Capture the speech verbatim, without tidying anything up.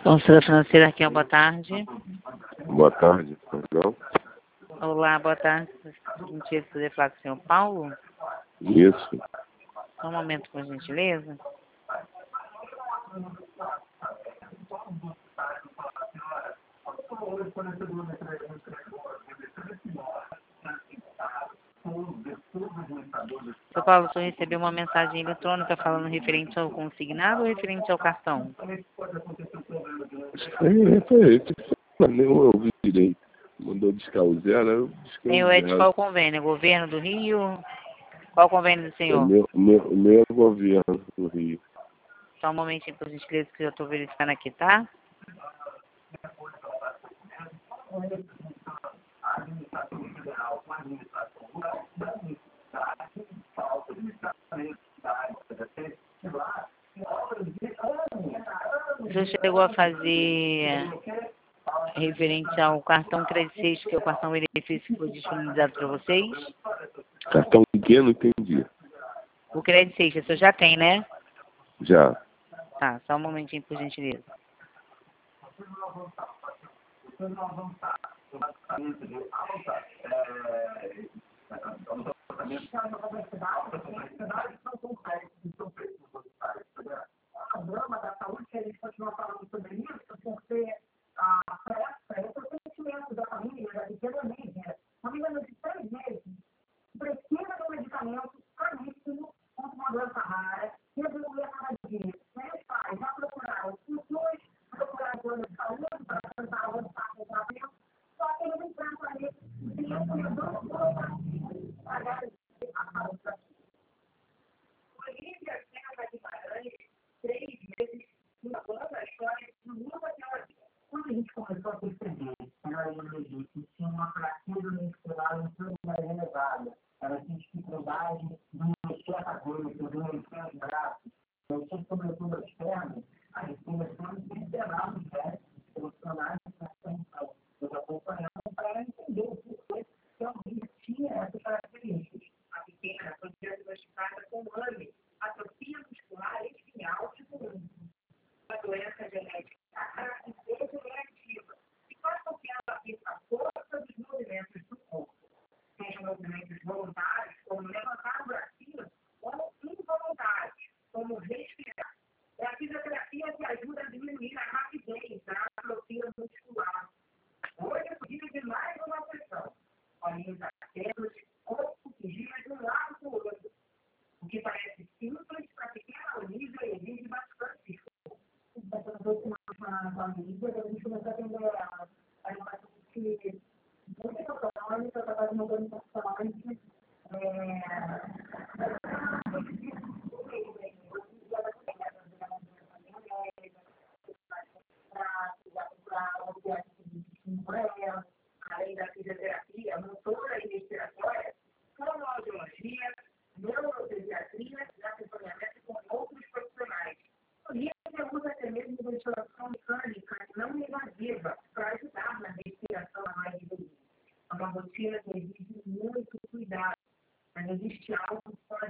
Consulta financeira aqui, ó, boa tarde. Boa tarde, perdão. Olá, boa tarde. Gentileza de poder falar com o senhor Paulo? Isso. Só um momento, por gentileza. Seu Paulo, o senhor recebeu uma mensagem eletrônica falando referente ao consignado ou referente ao cartão? É, foi isso. Nem eu ouvi direito. Mandou descausear, eu Senhor, é de descausei. qual convênio? Governo do Rio? Qual convênio do O senhor? meu, meu, o meu governo do Rio. Só um momentinho, por gentileza, que eu estou verificando aqui, tá? O senhor chegou a fazer referente ao cartão Crédito seis, que é o cartão benefício que foi disponibilizado para vocês? Cartão pequeno, entendi. O Crédito seis, o senhor já tem, né? Já. Tá, só um momentinho, por gentileza. Quando a gente começou a perceber que na imunidade tinha uma fraqueza muscular um pouco mais elevada, ela tinha dificuldade de mexer a cabeça, de mexer os braços, mexer sobretudo as pernas, a gente começou a internar os médicos, os profissionais da atenção, nos acompanhando para entender o porquê realmente tinha essas características. A pequena foi diagnosticada com AME, atrofia muscular espinhal tipo um, uma doença genética e degenerativa, que faz com que ela perca a força dos movimentos do corpo, sejam movimentos voluntários, como levantar o bracinho, ou involuntários, como respirar. É a fisioterapia que ajuda a diminuir a rapidez da atrofia muscular. Hoje é o dia de mais uma sessão. Olhinhos atentos, corpo que gira de um lado para o outro. O que parece simples para a pequena Olívia exige bastante esforço. A gente começou a atender ela.